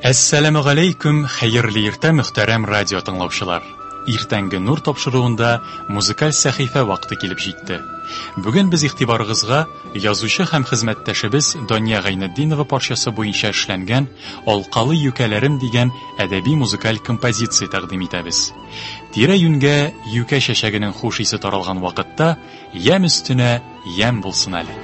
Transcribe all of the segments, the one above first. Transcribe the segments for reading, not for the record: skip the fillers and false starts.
Әссәламу алейкум, хәйрле иртә мөхтәрәм радио тыңлаучылар. Иртәнге нур тапшыруында музыкаль сәхифә вакыты килеп җитте. Бүген без игътибарыгызга язучы һәм хезмәттәшебез Дания Гайнетдинова парчасы буенча эшләнгән «Алкалы юкәләрем» дигән әдәби музыкаль композиция тәкъдим итәбез. Тирә-юньгә юкә чәчәгенең хуш исе таралган вакытта ям өстенә ям булсын әле.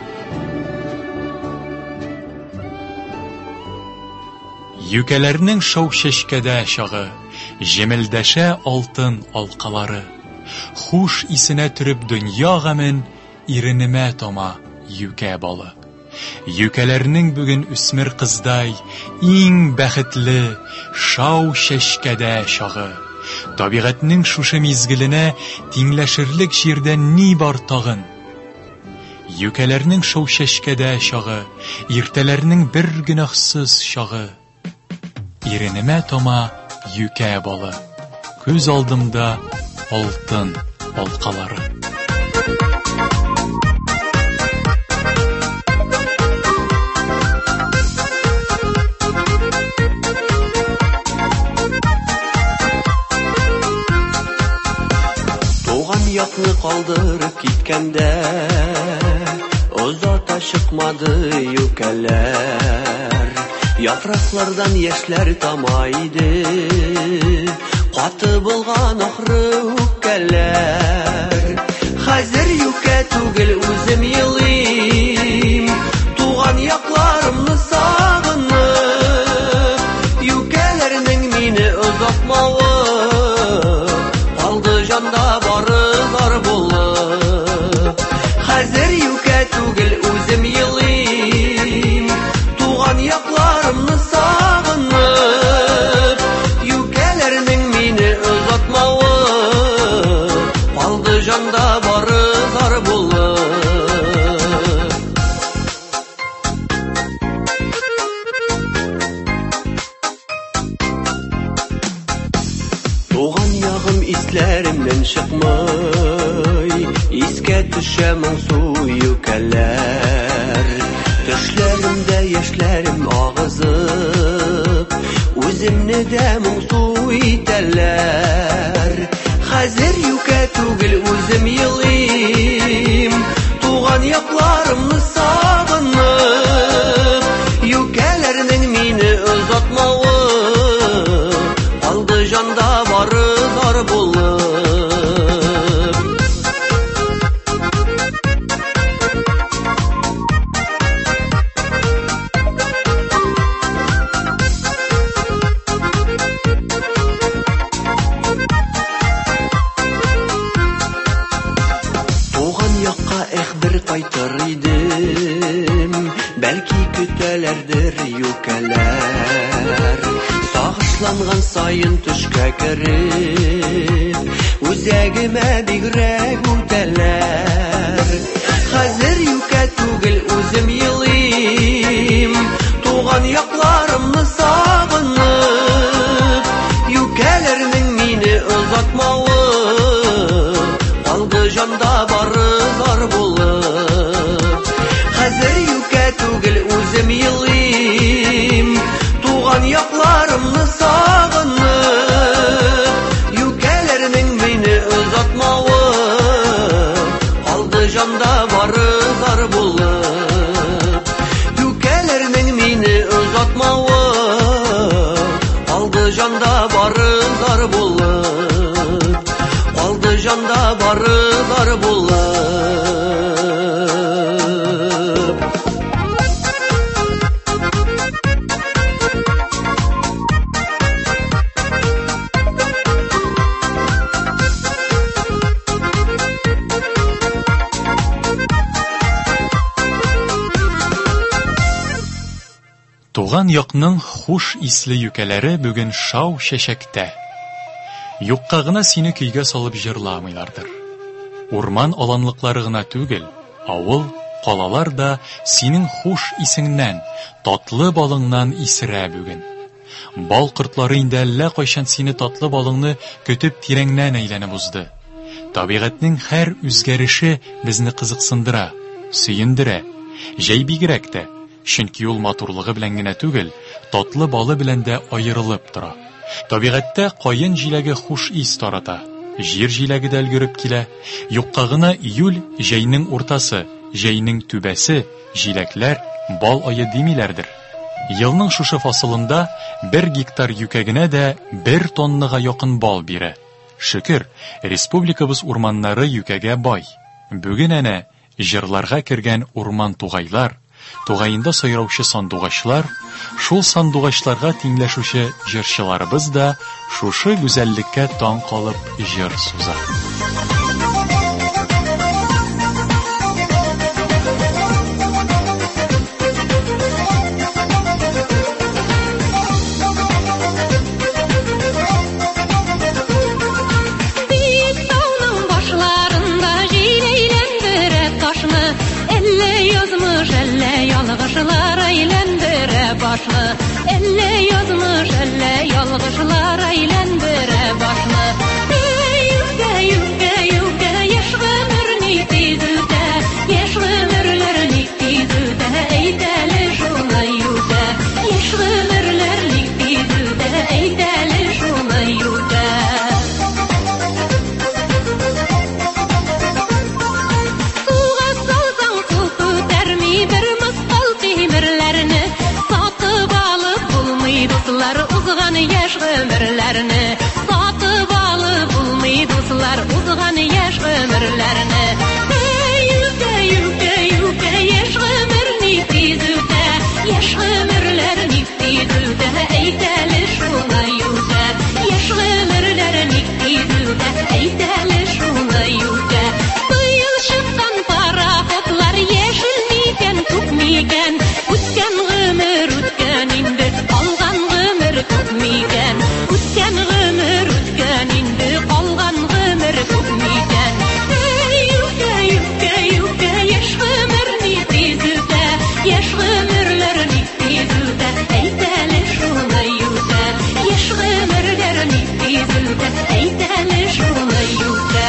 Юкәләрнең шау чәчкәдә чагы, җемелдәшә алтын алкалары. Хуш исенә төреп дөнья гамен, иренемә тома юкә балы. Юкәләрнең бүген үсмер кыздай, иң бәхетле шау чәчкәдә чагы. Табигатьнең шушы мизгеленә тиңләшерлек җирдә ни бар тагын? Юкәләрнең шау чәчкәдә чагы, иртәләрнең бер гөнаһсыз чагы. Иренемә тома юкә балы, күз алдымда алтын алкалары. Туган якны калдырып киткәндә, озата чыкмады юкәләр. Яфраклардан яшьләр тамайды, каты булган ахры үкәләр. Хәзер юкә түгел үзем елыйм, туган якларымны сагынып, юкәләрнең мине озатмавы, калды җанда барылар булып. Хәзер юкә түгел үзем елыйм, туган якларымны сагынып, юкәләрнең мине озатмавы, калды җанда барылар булып. Туган ягым исләремнән чыкмый, искә төшә моңсу юкәләр. Төшләремдә яшьләрем агызып, үземне дә моңсу итәләр. Хәзер юкә түгел үзем елыйм, туган якларымны сагынып, юкәләрнең мине озатмавы, калды җанда барылар булып. Кайтыр идем, бәлки көтәләрдер юкәләр. Сагышланган сайын төшкә кереп, үзәгемә бигрәк үтәләр. Хәзер юкә түгел үзем елыйм, туган якларымны сагынып, юкәләрнең мине озатмавы, калды җанда барылар булып. Хәзер юкә түгел үзем елыйм, туган якларымны сагынып, юкәләрнең мине озатмавы, калды җанда барылар булып. Юкәләрнең мине озатмавы, калды җанда барылар булып. Калды җанда барылар булып. Туган якның хуш исле юкәләре бүген шау чәчәктә. Юкка гына сине көйгә салып җырламыйлардыр. Урман аланлыклары гына түгел, авыл, калалар да синең хуш исеңнән, татлы балыңнан исерә бүген. Бал кортлары инде әллә кайчан сине татлы балыңны көтеп тирәңнән әйләнеп узды. Табигатьнең һәр үзгәреше безне кызыксындыра, сөендерә. Җәй бигрәк тә чөнки ул матурлыгы белән генә түгел, татлы балы белән дә аерылып тора. Табигатьтә каен җиләге хуш ис тарата. Җир җиләге дә өлгереп килә. Юкка гына июль җәйнең уртасы, җәйнең түбәсе, җиләкләр, бал ае димиләрдер. Елның шушы фасылында 1 гектар юкәгенә дә 1 тоннага якын бал бирә. Шөкер, республикабыз урманнары юкәгә бай. Бүген әнә җырларга кергән урман тугайлар, тугайында сайраучы сандугачлар, шул сандугачларга тиңләшүче җырчыларыбыз да шушы гүзәллеккә таң калып җыр суза. Elle yazmış, elle yalğışlar eylendire başlı. Yüke, yüke, yüke, yaş ömürni tizüde, yaş ömürlerini tizüde, eydeli şuna yüke, yaş ömürlerini tizüde, eydeli şuna yüke. Suğa salsan su tutarmi bir mısqal temirlerini, dostlar uzgan yaş ömürlerini satıb alıp bulmay dostlar uzgan yaş ömürlerini yüke yüke yüke yaş ömürni tizüde yaş ömürlerini tizüde eydeli şuna yüke yaş ömürlerini tizüde eydeli şuna yüke bu yıl çıkan paraxotlar yeşil miken tut miken ütken ömür ütken indi Tutmayken, ütken ömür ütken indi qalğan ömür tutmayken. Yüke, yüke, yüke, yaş ömürni tizüde, yaş ömürlerini tizüde, eydeli şuna yüke, yaş ömürlerini tizüde, eydeli şuna yüke.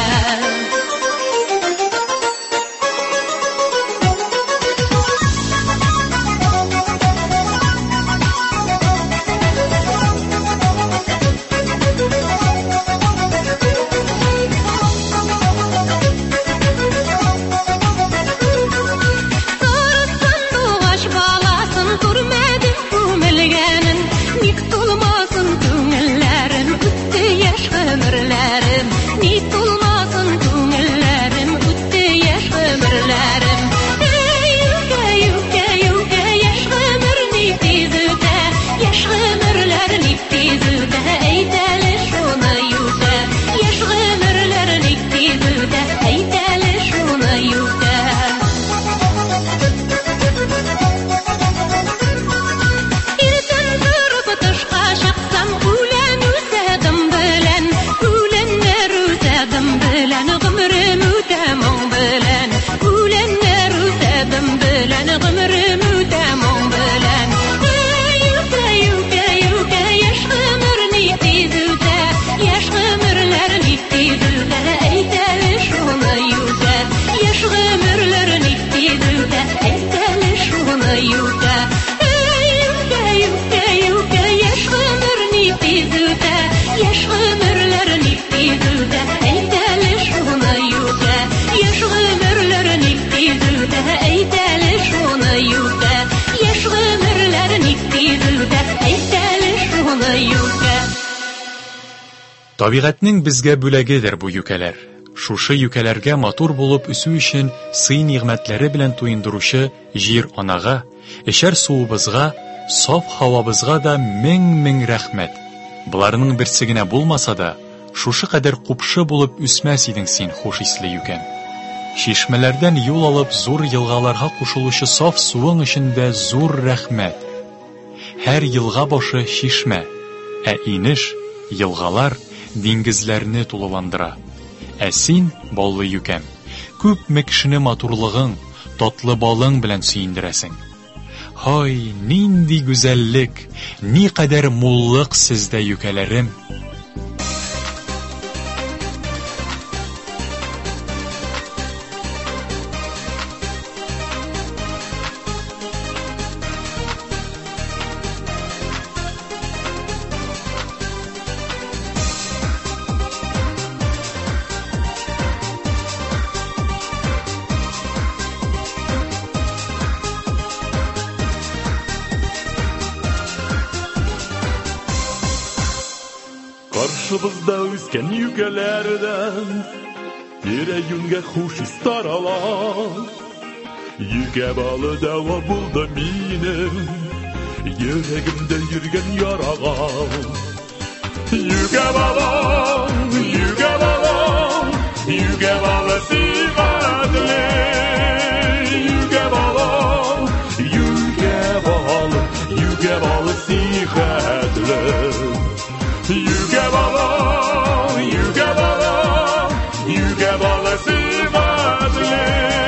Табигатьнең безгә бүләгедер бу юкәләр. Шушы юкәләргә матур булып үсү өчен сый нигъмәтләре белән туендыручы җир анага, эшәр суыбызга, саф һавабызга да мең рәхмәт. Буларның берсе генә булмаса да, шушы кадәр купшы булып үсмәс идең син хуш исле юкән. Шишмәләрдән юл алып зур елгаларга кушылучы саф суың өчен дә зур рәхмәт. Һәр елга башы шишмә, ә инеш, елгалар диңгезләрне тулыландыра. Ә син, баллы юкәм, күпме кешене матурлыгың, татлы балың белән сөендерәсең. Һай, нинди гүзәллек, ни кадәр муллык сездә юкәләрем. Башыбызда үскән юкәләрдән йөрәгемгә хуш ис тарала. Юкә балы дәва булды минем йөрәгемдә йөргән ярага. Юкә балы сыйгадлы. Юкә балы сыйгадлы. Юкә балы сыйгадлы.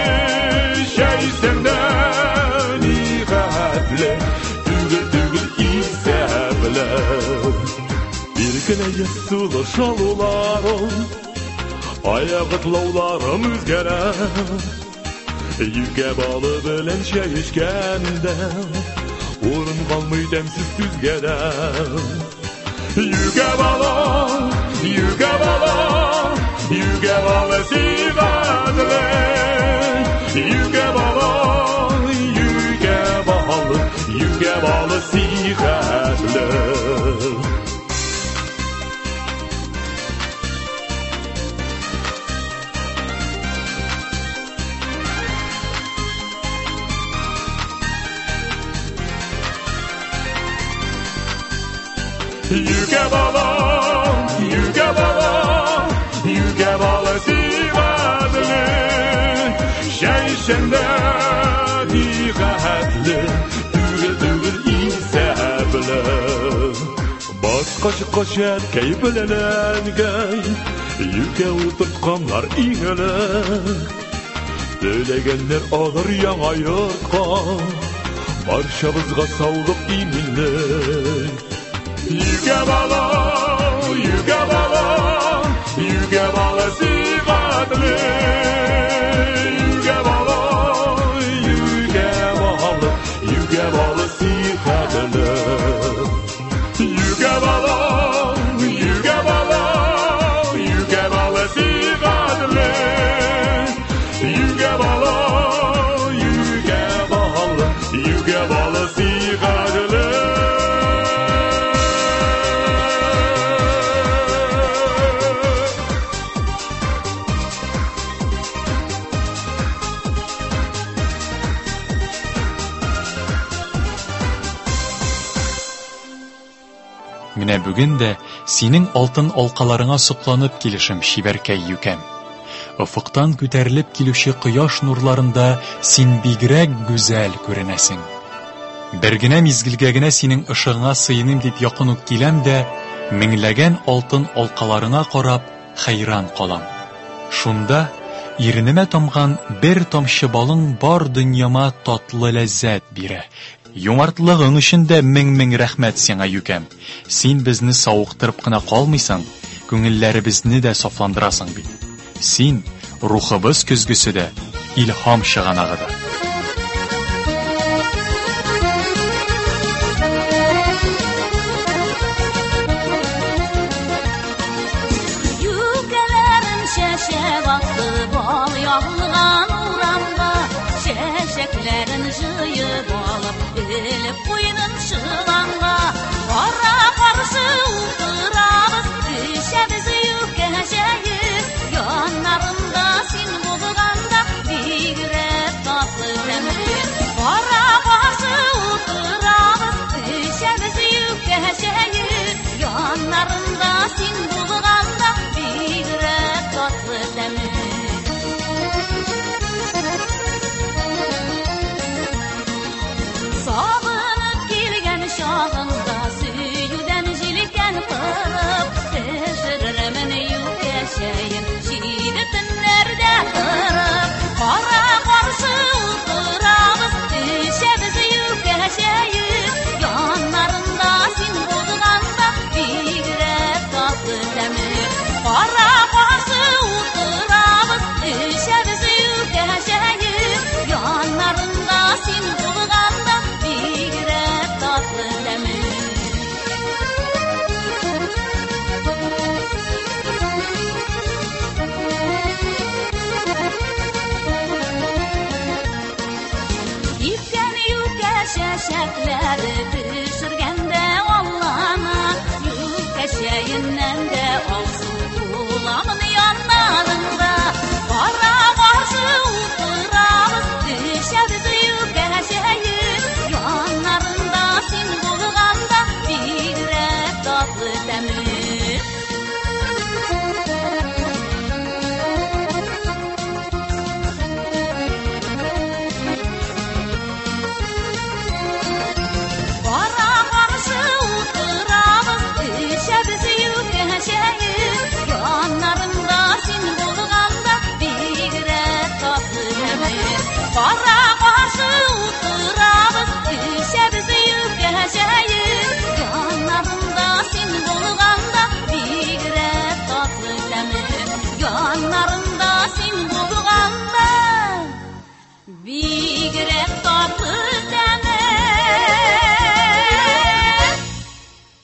Шәйсәңдән игадлы. Түгел исәпле. Bir kine yasılı şalularım, ayağıtlaularım üzgere. Yüke balı bilen şey içkende, orun kalmay demsiz düzgede. Yüke balı sigadlı. Yüke balı sigadlı. Yüke bala sigadlı. Şeyşende diğatlı. Düğül isablı. Başka şerkey bilenen gay. Yüke oturtkanlar iğeler. Söylegenler alır yana yurtqa. Barşabızga sağlık iminlik. Yüke bala sigadlı. Yüke bala sigadlı. Yüke bala sigadlı. Yüke bala sigadlı. Менә бүген дә синең алтын алкаларыңа сокланып килешем, шибәркәй юкәм. Офыктан күтәрелеп килүче кояш нурларында син бигрәк гүзәл күренәсең. Бер генә мизгелгә генә синең ышыгыңа сыйыным дип якын ук киләм дә, меңләгән алтын алкаларыңа карап хәйран калам. Шунда иренемә тамган бер тамчы балың бар дөньяма татлы ләззәт бирә. Юмартлыгың өчен дә мең рәхмәт сиңа юкәм. Син безне сауыктырып кына калмыйсың, күңелләребезне дә сафландырасың бит. Син рухыбыз көзгүсе дә, илһам чыганагы да. Yükələrim şəşə vaxtı bal yağılğan uğramda, şəşəklərin jıyıb alıb, elib qoyunun şılanğa. Qara qarşı uldırabız, düşəbiz yükəşəyib, yanlarında sin bulğanda, bigrət tatlı təmir. Qara qarşı uldırabız, düşəbiz yükəşəyib, yanlarında sin bulğanda, bigrət tatlı təmir. Sağınıp gelgen şağında süyüden jilikten kırıp, teşirremen yükeşeyin şiidetinlerde kırıp. Kara karşı uğramız, düşebiz yükeşeyin, yanlarında sin bulğanda, bigrət tatlı təmir. Kara karşı uğramız, düşebiz yükeşeyin, yanlarında sin bulğanda, bigrət tatlı təmir. İpkən şəşəkləri düşürgəndə Allah'ına, yükəşəyindən də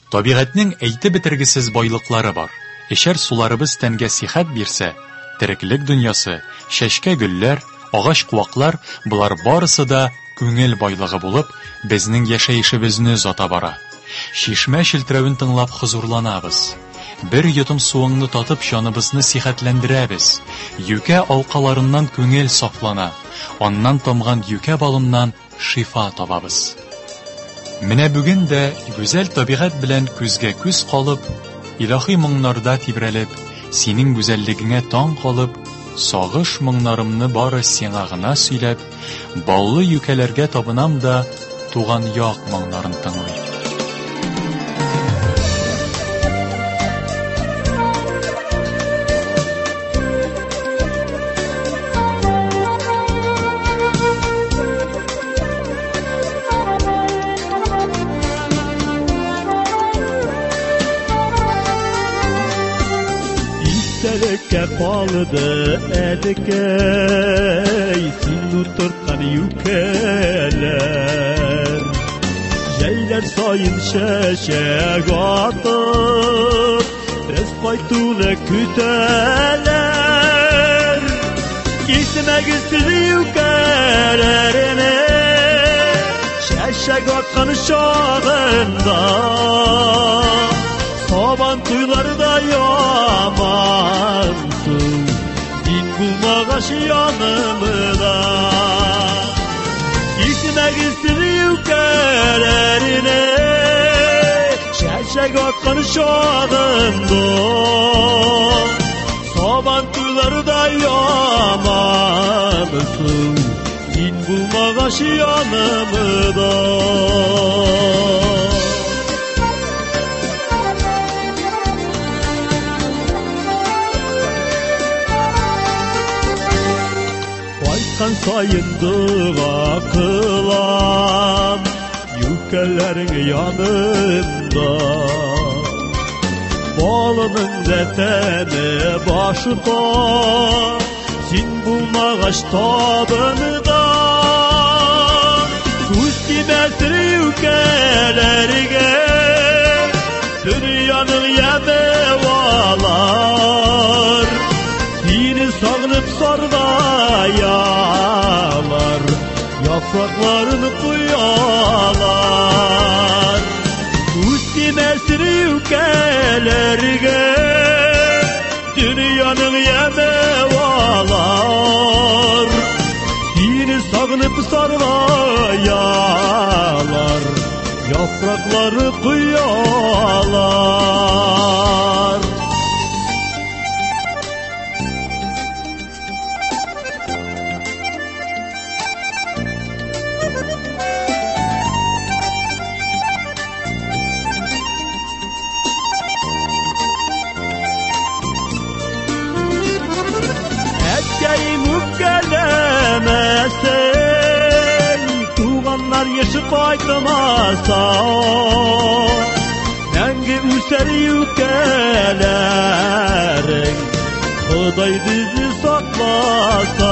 Табигатьнең әйтеп бетергесез байлыклары бар. Эшәр суларыбыз тәнгә сихәт бирсә, тереклек дөньясы, чәчкә гөлләр, агач куаклар булар барысы да күңел байлыгы булып, безнең яшәешебезне озата бара. Шишмә челтерәвен тыңлап хузурланабыз. Бер йотым суыңны татып җаныбызны сихәтләндерәбез. Юкә алкаларыннан күңел сафлана. Аннан тамган юкә балыннан шифа табабыз. Менә бүген дә гүзәл табигать белән күзгә күз калып, илаһи моңнарда тибрәлеп, синең гүзәллегеңә таң калып, сагыш моңнарымны бары сиңа гына сөйләп, баллы юкәләргә табынам да туган як моңнарын тыңлыйм. Kapalıdı edekey sin uturtkan yükeler Jeyler sayın şeşek atıp Rez kaytunu küteler Gitmek istiyor yükelerine Şeşek atkan şağında Saban tuylarda yamansın Din bulmağaş yanımda Gitmek istiyor yükelerine Şeşek atkan şağında Saban tuylarda yamansın Din bulmağaş yanımda Kan sayındığa kılan Yükellerin yanında Balının deteni başında Sin bulmağaç tabında Kusti mesri yükellerine Dünyanın yemevalar Seni sağınıp sardayalar Yapraklarını koyalar Üstü mesri yükelerine Dünyanın yemevalar Seni sağınıp sardayalar Yaprakları koyalar Tuğanlar yaşı kaydamasa Nengi üser yükelerek Kuday bizi saklasa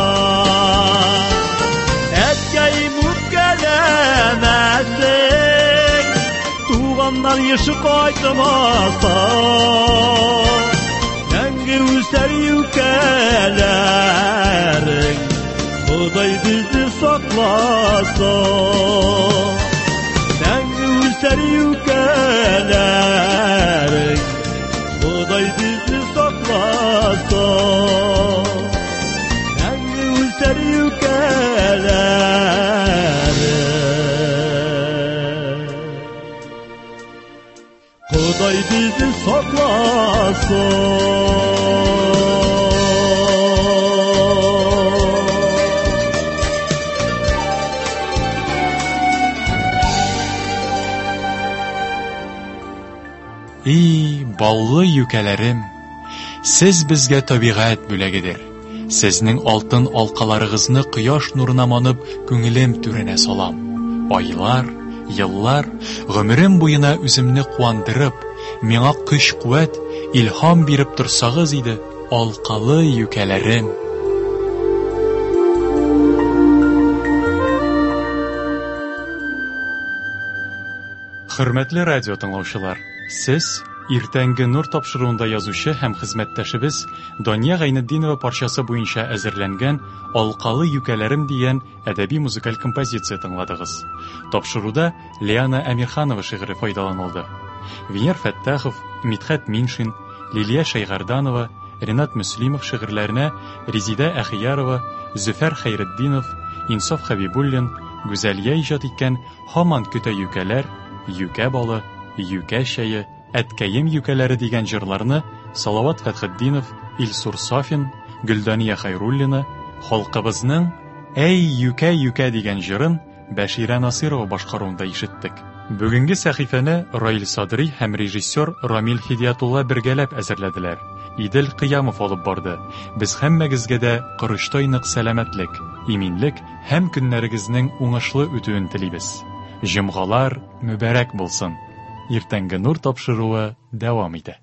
Etkeyi mükkelemezsin Tuğanlar yaşı kaydamasa Nengi üser yükelerek Kuday bizi saklasa Sen üser yükelerek Kuday bizi saklasa Sen üser yükelerek Kuday bizi saklasa Ey баллы юкәләрем, сез безгә табигать бүләгедер. Сезнең алтын алкаларыгызны кояш нурына манып, күңелем түренә салам. Айлар, еллар, гомерем буена үземне куандырып, миңа көч-куәт, илһам биреп торсагыз иде, алкалы юкәләрем. Хөрмәтле радио тыңлаучылар, Сез Иртәнге нур тапшыруында язучы һәм хезмәттәшебез Дания Гайнетдинова парчасы буенча әзерләнгән «Алкалы юкәләрем» дигән әдәби-музыкаль композиция тыңладыгыз. Тапшыруда Лиана Әмирханова шигыре файдаланылды. Венер Фәттахов, Митхәт Миншин, Лилия Шайгарданова, Ренат Мөслимов шигырьләренә Резида Әхиярова, Зөфәр Хәйретдинов, Инсаф Хәбибуллин, Гүзәлия иҗат иткән «Һаман көтә юкәләр», «Юкә балы», «Юкә чәе», «Әткәем юкәләре» дигән җырларны Салават Фәтхетдинов, Илсур Сафин, Гөлдания Хайруллина, халкыбызның «Әй юкә юкә» дигән җырын Бәширә Насирова башкаруында ишеттек. Бүгенге сәхифәне Раил Садри һәм режиссер Рамил Хидиятулла бергәләп әзерләделәр. Идел Кыямов алып барды. Без һәммәгезгә дә кырыштай нык сәламәтлек, иминлек һәм көннәрегезнең уңышлы үтүен телибез. Җомгалар мүбәрәк булсын. Иртәнге нур тапшыруы дәвам итә.